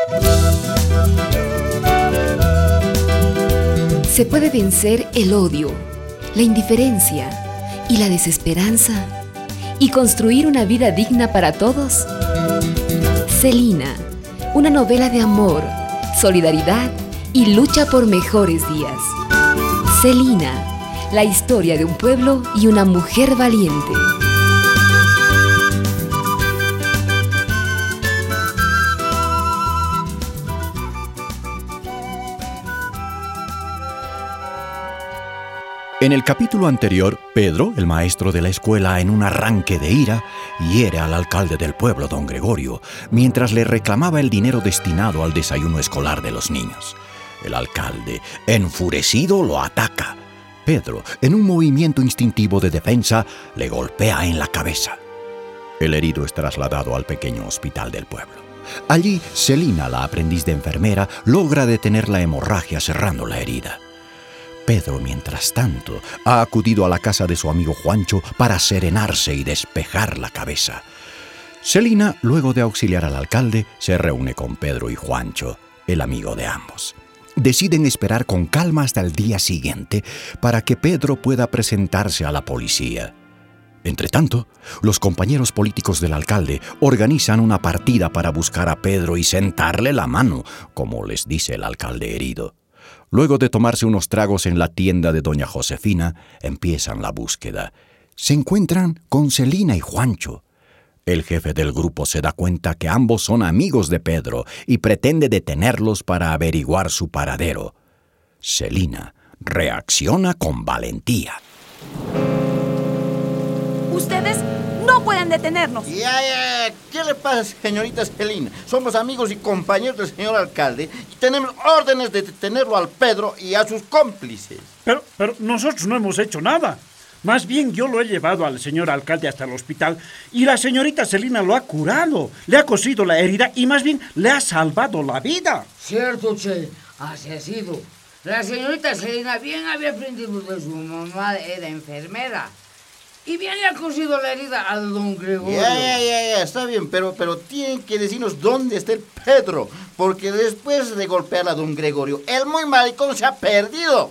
Se puede vencer el odio, la indiferencia y la desesperanza y construir una vida digna para todos. Celina, una novela de amor, solidaridad y lucha por mejores días. Celina, la historia de un pueblo y una mujer valiente. En el capítulo anterior, Pedro, el maestro de la escuela, en un arranque de ira, hiere al alcalde del pueblo, don Gregorio, mientras le reclamaba el dinero destinado al desayuno escolar de los niños. El alcalde, enfurecido, lo ataca. Pedro, en un movimiento instintivo de defensa, le golpea en la cabeza. El herido es trasladado al pequeño hospital del pueblo. Allí, Celina, la aprendiz de enfermera, logra detener la hemorragia cerrando la herida. Pedro, mientras tanto, ha acudido a la casa de su amigo Juancho para serenarse y despejar la cabeza. Celina, luego de auxiliar al alcalde, se reúne con Pedro y Juancho, el amigo de ambos. Deciden esperar con calma hasta el día siguiente para que Pedro pueda presentarse a la policía. Entretanto, los compañeros políticos del alcalde organizan una partida para buscar a Pedro y sentarle la mano, como les dice el alcalde herido. Luego de tomarse unos tragos en la tienda de doña Josefina, empiezan la búsqueda. Se encuentran con Celina y Juancho. El jefe del grupo se da cuenta que ambos son amigos de Pedro y pretende detenerlos para averiguar su paradero. Celina reacciona con valentía. Ustedes no pueden detenernos. Ya. ¿Qué le pasa, señorita Celina? Somos amigos y compañeros del señor alcalde y tenemos órdenes de detenerlo al Pedro y a sus cómplices. Pero nosotros no hemos hecho nada. Más bien yo lo he llevado al señor alcalde hasta el hospital y la señorita Celina lo ha curado, le ha cosido la herida y más bien le ha salvado la vida. Cierto, che, así ha sido. La señorita Celina bien había aprendido de su mamá, era enfermera. Y bien le ha cosido la herida a don Gregorio. Ya, está bien, pero tienen que decirnos dónde está el Pedro, porque después de golpear a don Gregorio, el muy maricón se ha perdido.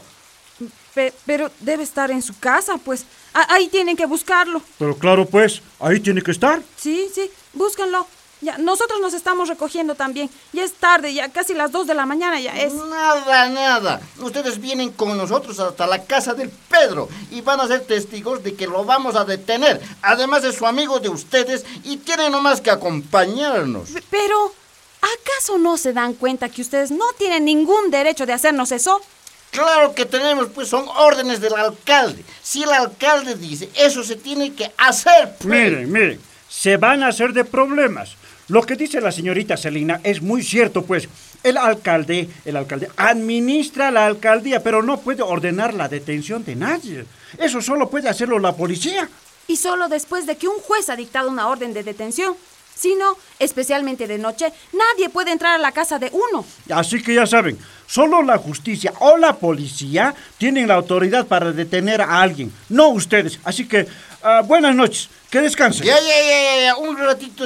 Pero debe estar en su casa, pues. Ahí tienen que buscarlo. Pero claro, pues, ahí tiene que estar. Sí, búsquenlo. Ya, nosotros nos estamos recogiendo también. Ya es tarde, ya casi las 2 de la mañana ya es. Nada. Ustedes vienen con nosotros hasta la casa del Pedro y van a ser testigos de que lo vamos a detener. Además es su amigo de ustedes y tienen nomás que acompañarnos. Pero, ¿acaso no se dan cuenta que ustedes no tienen ningún derecho de hacernos eso? Claro que tenemos, pues son órdenes del alcalde. Si el alcalde dice, eso se tiene que hacer. Pues. Miren, se van a hacer de problemas. Lo que dice la señorita Celina es muy cierto, pues. El alcalde administra la alcaldía, pero no puede ordenar la detención de nadie. Eso solo puede hacerlo la policía. Y solo después de que un juez ha dictado una orden de detención. Si no, especialmente de noche, nadie puede entrar a la casa de uno. Así que ya saben, solo la justicia o la policía tienen la autoridad para detener a alguien, no ustedes. Así que, buenas noches, que descansen. Ya, un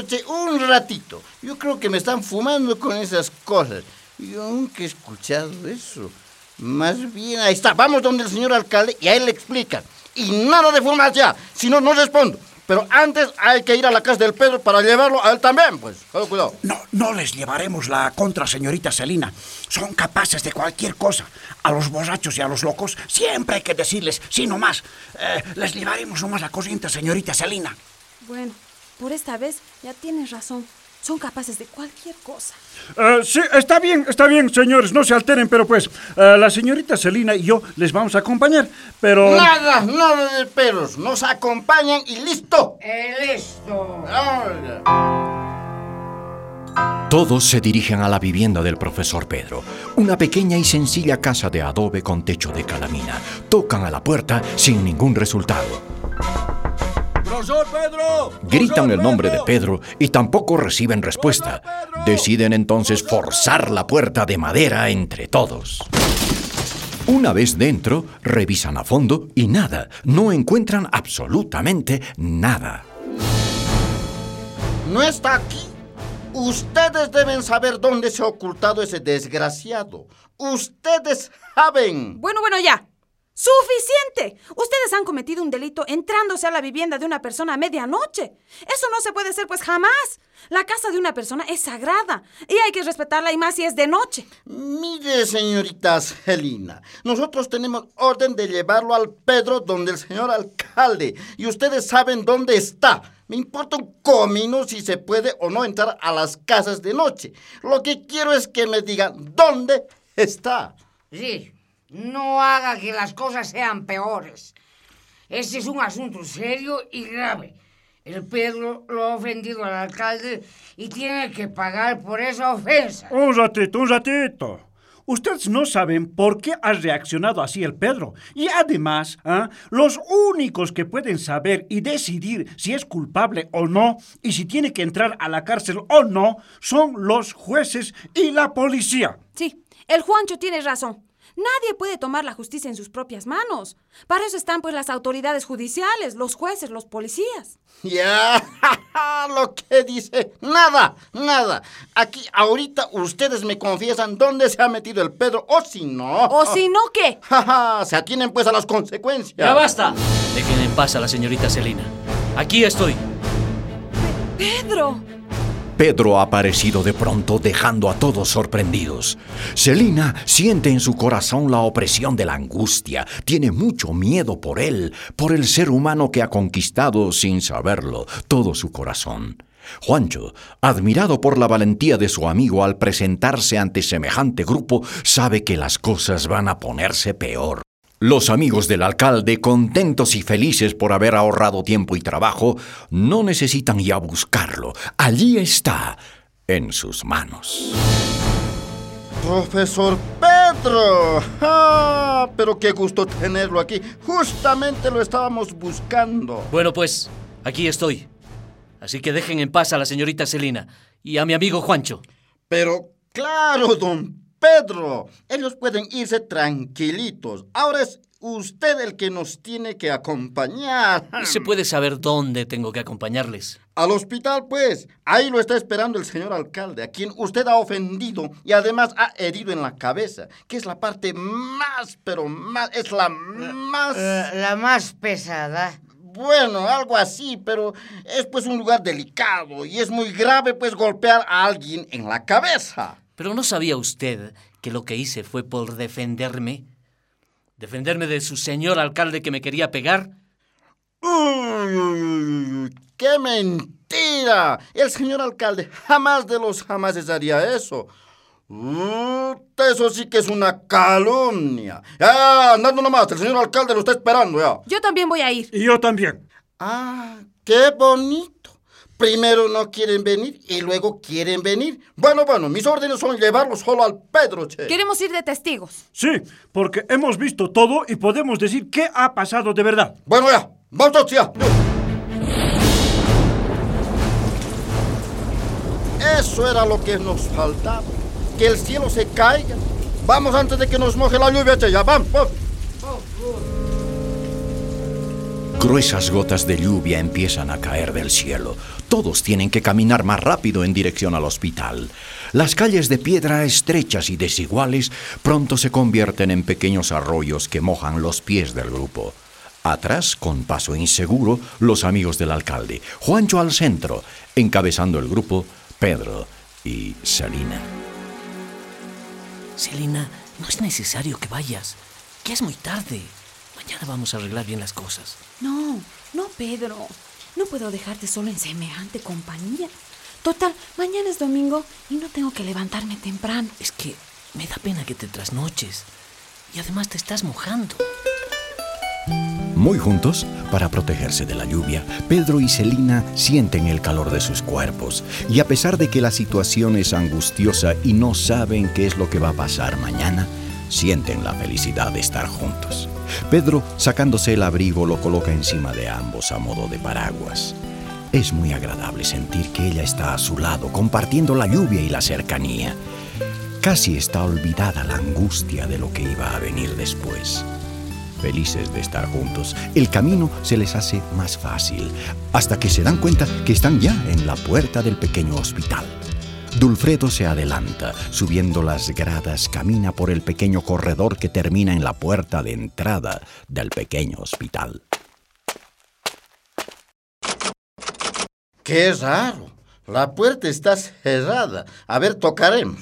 ratito. Yo creo que me están fumando con esas cosas. Yo nunca he escuchado eso. Más bien, ahí está, vamos donde el señor alcalde y a él le explican. Y nada de fumar ya, si no respondo. Pero antes hay que ir a la casa del Pedro para llevarlo a él también, pues. Cuidado. No les llevaremos la contra, señorita Celina. Son capaces de cualquier cosa. A los borrachos y a los locos siempre hay que decirles, sí, no más. Les llevaremos nomás la corriente, señorita Celina. Bueno, por esta vez ya tienes razón. Son capaces de cualquier cosa. Sí, está bien, señores, no se alteren, pero pues, la señorita Celina y yo les vamos a acompañar, pero... Nada de peros, nos acompañan y listo. Listo. Todos se dirigen a la vivienda del profesor Pedro, una pequeña y sencilla casa de adobe con techo de calamina. Tocan a la puerta sin ningún resultado. ¡Profesor Pedro! Gritan el nombre de Pedro y tampoco reciben respuesta. Deciden entonces forzar la puerta de madera entre todos. Una vez dentro, revisan a fondo y nada, no encuentran absolutamente nada. ¿No está aquí? Ustedes deben saber dónde se ha ocultado ese desgraciado. Ustedes saben. Bueno, ya. ¡Suficiente! Ustedes han cometido un delito entrándose a la vivienda de una persona a medianoche. Eso no se puede hacer, pues jamás. La casa de una persona es sagrada y hay que respetarla, y más si es de noche. Mire, señorita Celina, nosotros tenemos orden de llevarlo al Pedro donde el señor alcalde, y ustedes saben dónde está. Me importa un comino si se puede o no entrar a las casas de noche. Lo que quiero es que me digan dónde está. Sí, no haga que las cosas sean peores. Este es un asunto serio y grave. El Pedro lo ha ofendido al alcalde y tiene que pagar por esa ofensa. Un ratito. Ustedes no saben por qué ha reaccionado así el Pedro. Y además, los únicos que pueden saber y decidir si es culpable o no, y si tiene que entrar a la cárcel o no, son los jueces y la policía. Sí, el Juancho tiene razón. Nadie puede tomar la justicia en sus propias manos. Para eso están, pues, las autoridades judiciales, los jueces, los policías. Ya, lo que dice, nada. Aquí, ahorita, ustedes me confiesan dónde se ha metido el Pedro, o si no... ¿O si no qué? Se atienen, pues, a las consecuencias. ¡Ya basta! Dejen en paz a la señorita Celina. Aquí estoy. ¡Pedro! Pedro ha aparecido de pronto, dejando a todos sorprendidos. Celina siente en su corazón la opresión de la angustia. Tiene mucho miedo por él, por el ser humano que ha conquistado, sin saberlo, todo su corazón. Juancho, admirado por la valentía de su amigo al presentarse ante semejante grupo, sabe que las cosas van a ponerse peor. Los amigos del alcalde, contentos y felices por haber ahorrado tiempo y trabajo, no necesitan ya buscarlo. Allí está, en sus manos. ¡Profesor Pedro! Pero qué gusto tenerlo aquí. Justamente lo estábamos buscando. Bueno, pues, aquí estoy. Así que dejen en paz a la señorita Celina y a mi amigo Juancho. Pero claro, don Pedro, ellos pueden irse tranquilitos. Ahora es usted el que nos tiene que acompañar. ¿Se puede saber dónde tengo que acompañarles? Al hospital, pues. Ahí lo está esperando el señor alcalde, a quien usted ha ofendido y además ha herido en la cabeza, que es la parte más, pero más, es la más... La más pesada. Bueno, algo así, pero es pues un lugar delicado y es muy grave pues golpear a alguien en la cabeza. ¿Pero no sabía usted que lo que hice fue por defenderme? ¿Defenderme de su señor alcalde que me quería pegar? ¡Uy! ¡Qué mentira! El señor alcalde jamás de los jamases haría eso. Eso sí que es una calumnia. Ya, andando nomás, el señor alcalde lo está esperando ya. Yo también voy a ir. Y yo también. ¡Qué bonito! Primero no quieren venir y luego quieren venir. Bueno, mis órdenes son llevarlo solo al Pedro, che. Queremos ir de testigos. Sí, porque hemos visto todo y podemos decir qué ha pasado de verdad. Bueno, ya, vamos ya. Eso era lo que nos faltaba. Que el cielo se caiga. Vamos antes de que nos moje la lluvia, che. Ya, vamos. Gruesas gotas de lluvia empiezan a caer del cielo. Todos tienen que caminar más rápido en dirección al hospital. Las calles de piedra estrechas y desiguales pronto se convierten en pequeños arroyos que mojan los pies del grupo. Atrás, con paso inseguro, los amigos del alcalde. Juancho al centro, encabezando el grupo, Pedro y Celina. Celina, no es necesario que vayas. Ya es muy tarde. Mañana vamos a arreglar bien las cosas. No, Pedro. No puedo dejarte solo en semejante compañía. Total, mañana es domingo y no tengo que levantarme temprano. Es que me da pena que te trasnoches. Y además te estás mojando. Muy juntos, para protegerse de la lluvia, Pedro y Celina sienten el calor de sus cuerpos. Y a pesar de que la situación es angustiosa y no saben qué es lo que va a pasar mañana, sienten la felicidad de estar juntos. Pedro, sacándose el abrigo, lo coloca encima de ambos a modo de paraguas. Es muy agradable sentir que ella está a su lado, compartiendo la lluvia y la cercanía. Casi está olvidada la angustia de lo que iba a venir después. Felices de estar juntos, el camino se les hace más fácil, hasta que se dan cuenta que están ya en la puerta del pequeño hospital. Dulfredo se adelanta, subiendo las gradas, camina por el pequeño corredor que termina en la puerta de entrada del pequeño hospital. ¡Qué raro! La puerta está cerrada. A ver, tocaremos.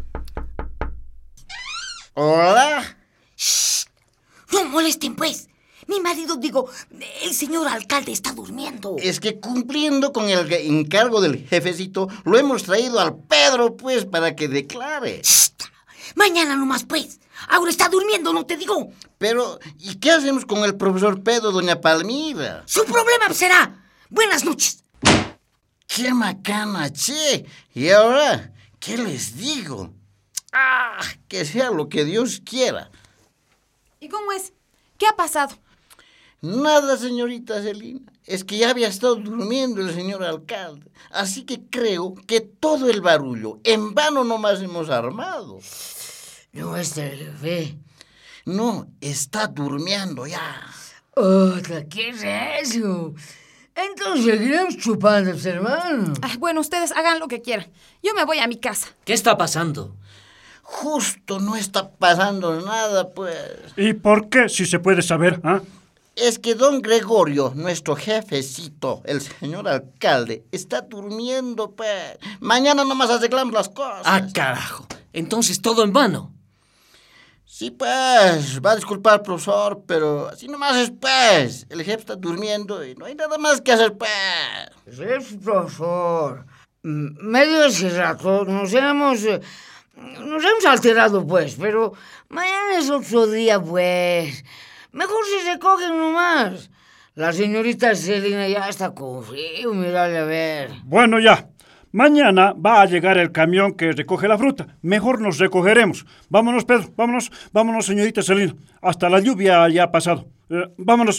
¿Hola? ¡Shh! No molesten, pues. Mi marido, el señor alcalde está durmiendo. Es que cumpliendo con el encargo del jefecito, lo hemos traído al Pedro, pues, para que declare. ¡Shh! Mañana nomás, pues. Ahora está durmiendo, ¿no te digo? Pero, ¿y qué hacemos con el profesor Pedro, doña Palmira? Su problema será. Buenas noches. ¡Qué macana, che! ¿Y ahora qué les digo? ¡Ah! Que sea lo que Dios quiera. ¿Y cómo es? ¿Qué ha pasado? Nada, señorita Celina. Es que ya había estado durmiendo el señor alcalde. Así que creo que todo el barullo en vano nomás hemos armado. No está el jefe. No, está durmiendo ya. Otra, ¿qué es eso? Entonces seguiremos chupando, hermano. Bueno, ustedes hagan lo que quieran. Yo me voy a mi casa. ¿Qué está pasando? Justo no está pasando nada, pues. ¿Y por qué, si se puede saber? Es que don Gregorio, nuestro jefecito, el señor alcalde, está durmiendo, pues. Mañana nomás arreglamos las cosas. ¡Ah, carajo! Entonces todo en vano. Sí, pues, va a disculpar, profesor, pero así nomás es, pues. El jefe está durmiendo y no hay nada más que hacer, pues. Sí, profesor. Medio ese rato nos hemos alterado, pues, pero mañana es otro día, pues. Mejor si se cogen nomás. La señorita Celina ya está con frío, mirale a ver. Bueno, ya. Mañana va a llegar el camión que recoge la fruta. Mejor nos recogeremos. Vámonos, Pedro, vámonos. Vámonos, señorita Celina. Hasta la lluvia ya ha pasado. Vámonos.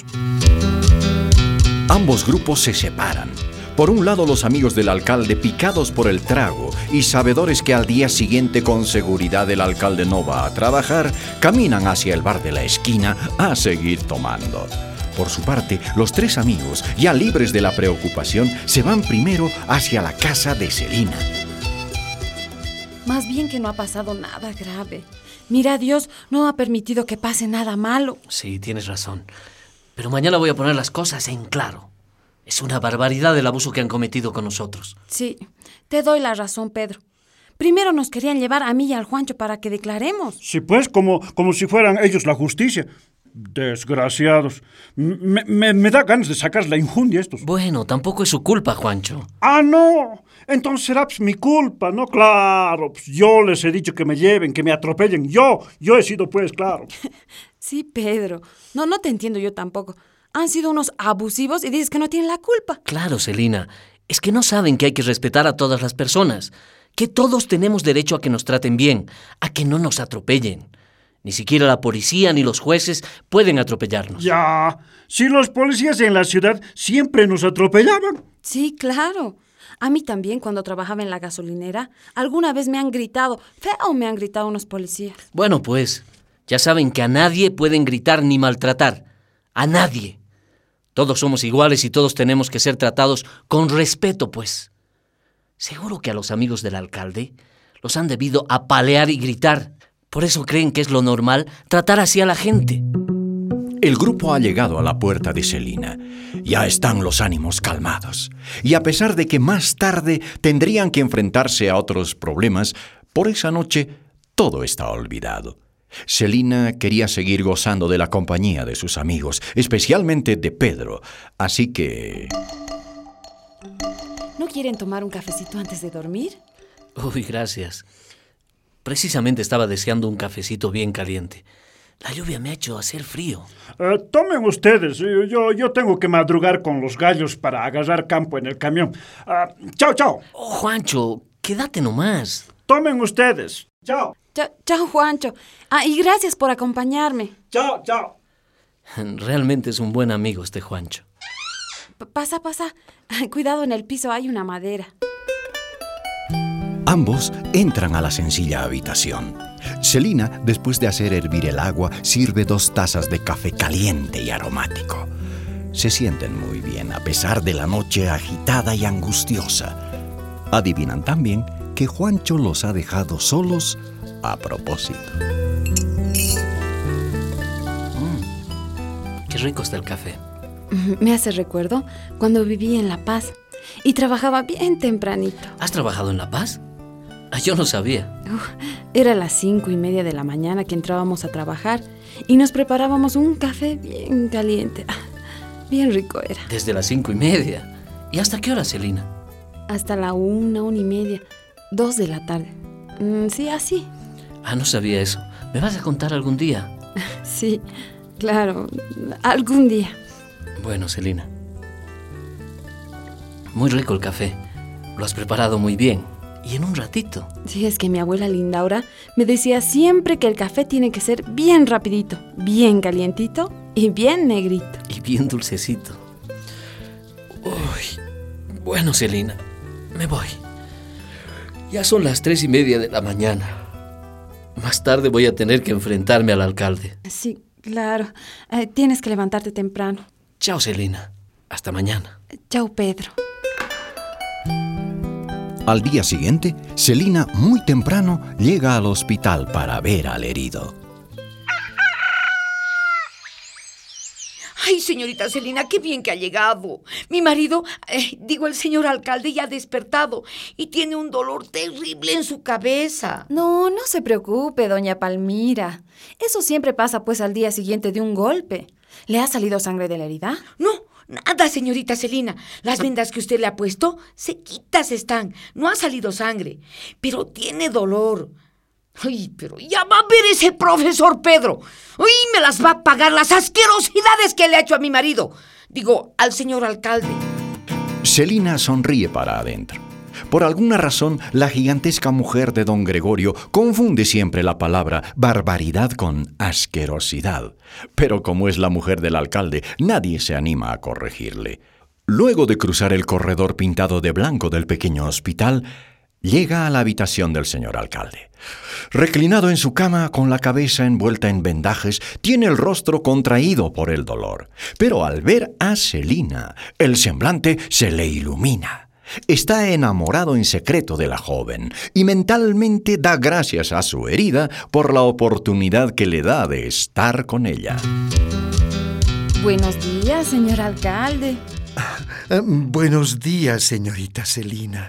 Ambos grupos se separan. Por un lado, los amigos del alcalde, picados por el trago y sabedores que al día siguiente con seguridad el alcalde no va a trabajar, caminan hacia el bar de la esquina a seguir tomando. Por su parte, los tres amigos, ya libres de la preocupación, se van primero hacia la casa de Celina. Más bien que no ha pasado nada grave. Mira, Dios no ha permitido que pase nada malo. Sí, tienes razón. Pero mañana voy a poner las cosas en claro. Es una barbaridad el abuso que han cometido con nosotros. Sí, te doy la razón, Pedro. Primero nos querían llevar a mí y al Juancho para que declaremos. Sí, pues, como si fueran ellos la justicia. Desgraciados. Me da ganas de sacar la injundia estos. Bueno, tampoco es su culpa, Juancho. ¡Ah, no! Entonces será mi culpa, ¿no? Claro, yo les he dicho que me lleven, que me atropellen. Yo he sido, pues, claro. Sí, Pedro. No te entiendo yo tampoco. Han sido unos abusivos y dices que no tienen la culpa. Claro, Celina. Es que no saben que hay que respetar a todas las personas. Que todos tenemos derecho a que nos traten bien, a que no nos atropellen. Ni siquiera la policía ni los jueces pueden atropellarnos. Ya, si los policías en la ciudad siempre nos atropellaban. Sí, claro. A mí también, cuando trabajaba en la gasolinera, alguna vez me han gritado, feo me han gritado unos policías. Bueno, pues, ya saben que a nadie pueden gritar ni maltratar. A nadie. Todos somos iguales y todos tenemos que ser tratados con respeto, pues. Seguro que a los amigos del alcalde los han debido apalear y gritar. Por eso creen que es lo normal tratar así a la gente. El grupo ha llegado a la puerta de Celina. Ya están los ánimos calmados. Y a pesar de que más tarde tendrían que enfrentarse a otros problemas, por esa noche todo está olvidado. Celina quería seguir gozando de la compañía de sus amigos, especialmente de Pedro. Así que... ¿No quieren tomar un cafecito antes de dormir? Uy, gracias. Precisamente estaba deseando un cafecito bien caliente. La lluvia me ha hecho hacer frío. Tomen ustedes. Yo tengo que madrugar con los gallos para agarrar campo en el camión. Chao. Oh, Juancho, quédate nomás. Tomen ustedes. Chao. Chao, Juancho. Y gracias por acompañarme. Chao. Realmente es un buen amigo este Juancho. Pasa. Cuidado, en el piso hay una madera. Ambos entran a la sencilla habitación. Celina, después de hacer hervir el agua, sirve 2 tazas de café caliente y aromático. Se sienten muy bien a pesar de la noche agitada y angustiosa. Adivinan también que Juancho los ha dejado solos a propósito. Qué rico está el café. Me hace recuerdo cuando vivía en La Paz y trabajaba bien tempranito. ¿Has trabajado en La Paz? Yo no sabía. Era las 5:30 de la mañana que entrábamos a trabajar y nos preparábamos un café bien caliente. Bien rico era. Desde las 5:30. ¿Y hasta qué hora, Celina? Hasta la 1:30, 2 de la tarde. Sí, así. No sabía eso. ¿Me vas a contar algún día? Sí, claro, algún día. Bueno, Celina. Muy rico el café. Lo has preparado muy bien. Y en un ratito. Sí, es que mi abuela Lindaura me decía siempre que el café tiene que ser bien rapidito, bien calientito y bien negrito. Y bien dulcecito. Uy. Bueno, Celina, me voy. Ya son las 3:30 de la mañana. Más tarde voy a tener que enfrentarme al alcalde. Sí, claro. Tienes que levantarte temprano. Chao, Celina. Hasta mañana. Chao, Pedro. Al día siguiente, Celina, muy temprano, llega al hospital para ver al herido. Ay, señorita Celina, qué bien que ha llegado. Mi marido, el señor alcalde, ya ha despertado y tiene un dolor terrible en su cabeza. No se preocupe, doña Palmira. Eso siempre pasa, pues, al día siguiente de un golpe. ¿Le ha salido sangre de la herida? No, nada, señorita Celina. Las vendas que usted le ha puesto, sequitas están. No ha salido sangre, pero tiene dolor. Ay, pero ya va a ver ese profesor Pedro. Ay, me las va a pagar las asquerosidades que le ha hecho a mi marido. Al señor alcalde. Celina sonríe para adentro. Por alguna razón, la gigantesca mujer de don Gregorio confunde siempre la palabra barbaridad con asquerosidad. Pero como es la mujer del alcalde, nadie se anima a corregirle. Luego de cruzar el corredor pintado de blanco del pequeño hospital, llega a la habitación del señor alcalde. Reclinado en su cama, con la cabeza envuelta en vendajes, tiene el rostro contraído por el dolor. Pero al ver a Celina, el semblante se le ilumina. Está enamorado en secreto de la joven y mentalmente da gracias a su herida por la oportunidad que le da de estar con ella. Buenos días, señor alcalde. Buenos días, señorita Celina.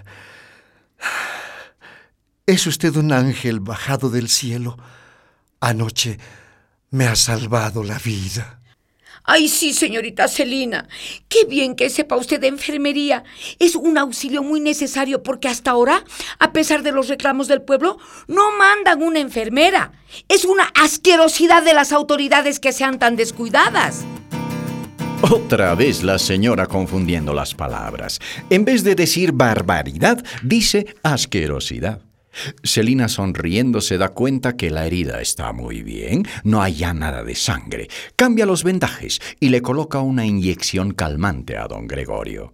Es usted un ángel bajado del cielo. Anoche me ha salvado la vida. Ay, sí, señorita Celina. Qué bien que sepa usted de enfermería. Es un auxilio muy necesario porque hasta ahora, a pesar de los reclamos del pueblo, no mandan una enfermera. Es una asquerosidad de las autoridades que sean tan descuidadas. Otra vez la señora confundiendo las palabras. En vez de decir barbaridad, dice asquerosidad. Celina, sonriendo, se da cuenta que la herida está muy bien, no hay ya nada de sangre. Cambia los vendajes y le coloca una inyección calmante a don Gregorio.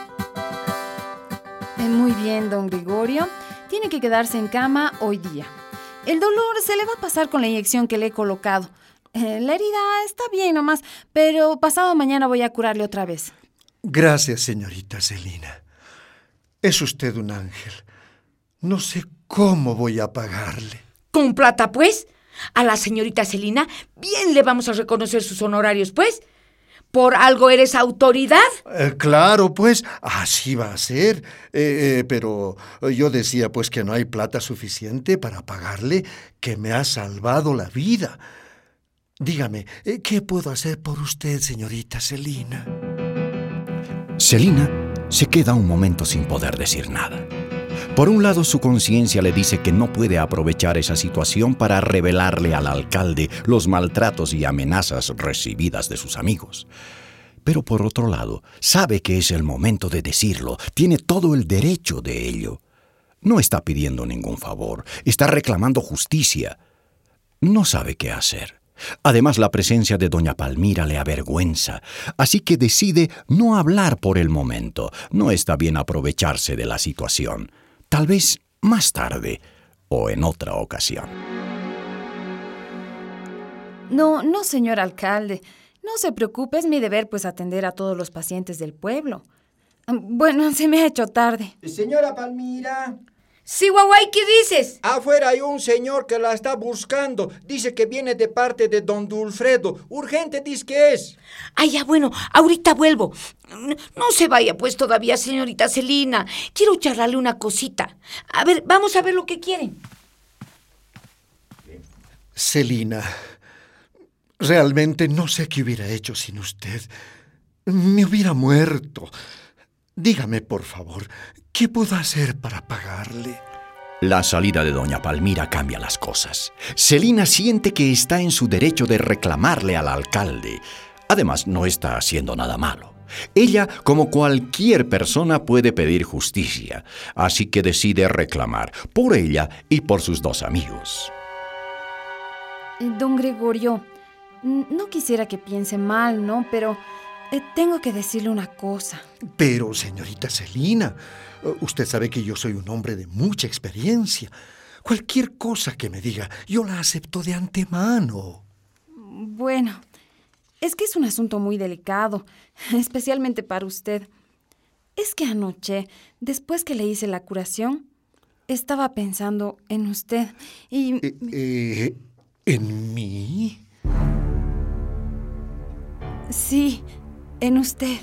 Muy bien, don Gregorio. Tiene que quedarse en cama hoy día. El dolor se le va a pasar con la inyección que le he colocado. La herida está bien nomás, pero pasado mañana voy a curarle otra vez. Gracias, señorita Celina. Es usted un ángel. No sé cómo voy a pagarle. ¿Con plata, pues? A la señorita Celina bien le vamos a reconocer sus honorarios, pues. ¿Por algo eres autoridad? Claro, pues, así va a ser. Pero yo decía, pues, que no hay plata suficiente para pagarle, que me ha salvado la vida. Dígame, ¿qué puedo hacer por usted, señorita Celina? Celina se queda un momento sin poder decir nada. Por un lado, su conciencia le dice que no puede aprovechar esa situación para revelarle al alcalde los maltratos y amenazas recibidas de sus amigos. Pero por otro lado, sabe que es el momento de decirlo, tiene todo el derecho de ello. No está pidiendo ningún favor, está reclamando justicia. No sabe qué hacer. Además, la presencia de doña Palmira le avergüenza, así que decide no hablar por el momento. No está bien aprovecharse de la situación. Tal vez más tarde o en otra ocasión. No, señor alcalde. No se preocupe, es mi deber pues atender a todos los pacientes del pueblo. Bueno, se me ha hecho tarde. Señora Palmira. Sí, Guaguay, ¿qué dices? Afuera hay un señor que la está buscando. Dice que viene de parte de don Dulfredo. Urgente dice que es. Ay, ya, bueno, ahorita vuelvo. No se vaya pues todavía, señorita Celina. Quiero charlarle una cosita. A ver, vamos a ver lo que quiere. Celina, realmente no sé qué hubiera hecho sin usted. Me hubiera muerto. Dígame, por favor, ¿qué puedo hacer para pagarle? La salida de doña Palmira cambia las cosas. Celina siente que está en su derecho de reclamarle al alcalde. Además, no está haciendo nada malo. Ella, como cualquier persona, puede pedir justicia, así que decide reclamar por ella y por sus dos amigos. Don Gregorio, no quisiera que piense mal, ¿no? Pero tengo que decirle una cosa. Pero, señorita Celina, usted sabe que yo soy un hombre de mucha experiencia. Cualquier cosa que me diga, yo la acepto de antemano. Bueno, es que es un asunto muy delicado, especialmente para usted. Es que anoche, después que le hice la curación, estaba pensando en usted y... ¿En mí? Sí, en usted.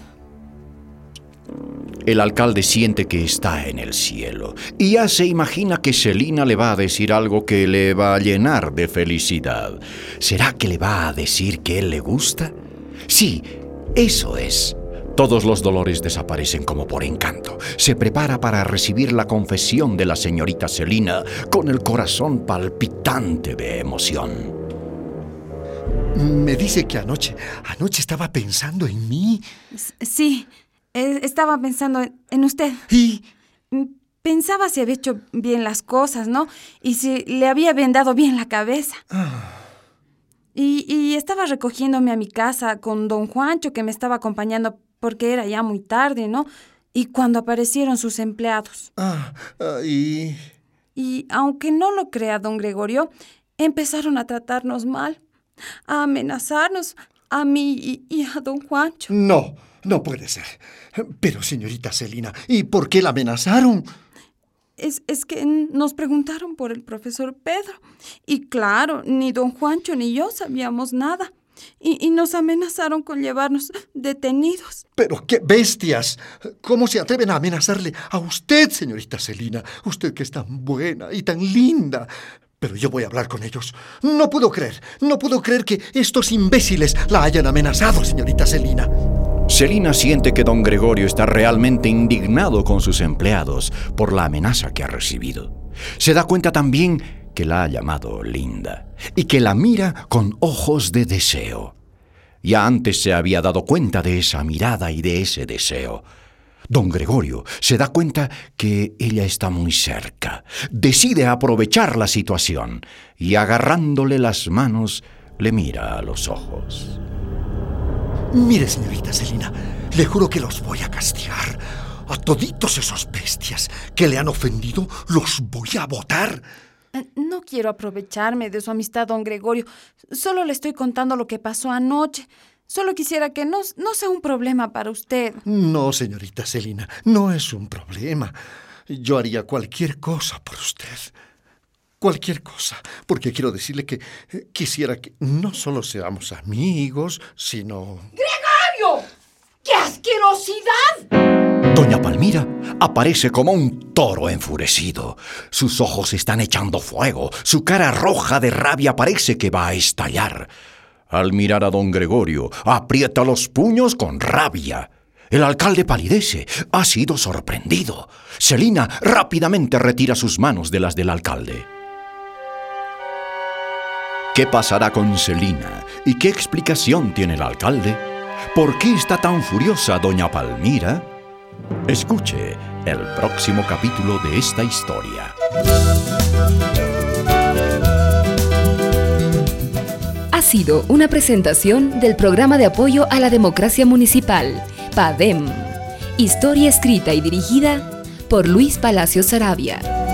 El alcalde siente que está en el cielo y ya se imagina que Celina le va a decir algo que le va a llenar de felicidad. ¿Será que le va a decir que él le gusta? Sí, eso es. Todos los dolores desaparecen como por encanto. Se prepara para recibir la confesión de la señorita Celina con el corazón palpitante de emoción. Me dice que anoche estaba pensando en mí. Sí, estaba pensando en usted. ¿Y? Pensaba si había hecho bien las cosas, ¿no? Y si le había vendado bien la cabeza. Y estaba recogiéndome a mi casa con don Juancho, que me estaba acompañando porque era ya muy tarde, ¿no? Y cuando aparecieron sus empleados. Y aunque no lo crea don Gregorio, empezaron a tratarnos mal, a amenazarnos a mí y a don Juancho. No puede ser. Pero, señorita Celina, ¿y por qué la amenazaron? Es que nos preguntaron por el profesor Pedro. Y claro, ni don Juancho ni yo sabíamos nada. Y nos amenazaron con llevarnos detenidos. ¡Pero qué bestias! ¿Cómo se atreven a amenazarle a usted, señorita Celina? Usted que es tan buena y tan linda. Pero yo voy a hablar con ellos. No puedo creer que estos imbéciles la hayan amenazado, señorita Celina. Celina siente que don Gregorio está realmente indignado con sus empleados por la amenaza que ha recibido. Se da cuenta también que la ha llamado linda y que la mira con ojos de deseo. Ya antes se había dado cuenta de esa mirada y de ese deseo. Don Gregorio se da cuenta que ella está muy cerca. Decide aprovechar la situación y agarrándole las manos le mira a los ojos. Mire, señorita Celina, le juro que los voy a castigar. A toditos esos bestias que le han ofendido los voy a botar. No quiero aprovecharme de su amistad, don Gregorio. Solo le estoy contando lo que pasó anoche. Solo quisiera que no sea un problema para usted. No, señorita Celina, no es un problema. Yo haría cualquier cosa por usted. Cualquier cosa. Porque quiero decirle que quisiera que no solo seamos amigos, sino... ¡Gregorio! ¡Qué asquerosidad! Doña Palmira aparece como un toro enfurecido. Sus ojos están echando fuego. Su cara roja de rabia parece que va a estallar. Al mirar a don Gregorio, aprieta los puños con rabia. El alcalde palidece. Ha sido sorprendido. Celina rápidamente retira sus manos de las del alcalde. ¿Qué pasará con Celina? ¿Y qué explicación tiene el alcalde? ¿Por qué está tan furiosa doña Palmira? Escuche el próximo capítulo de esta historia. Ha sido una presentación del Programa de Apoyo a la Democracia Municipal, PADEM. Historia escrita y dirigida por Luis Palacios Saravia.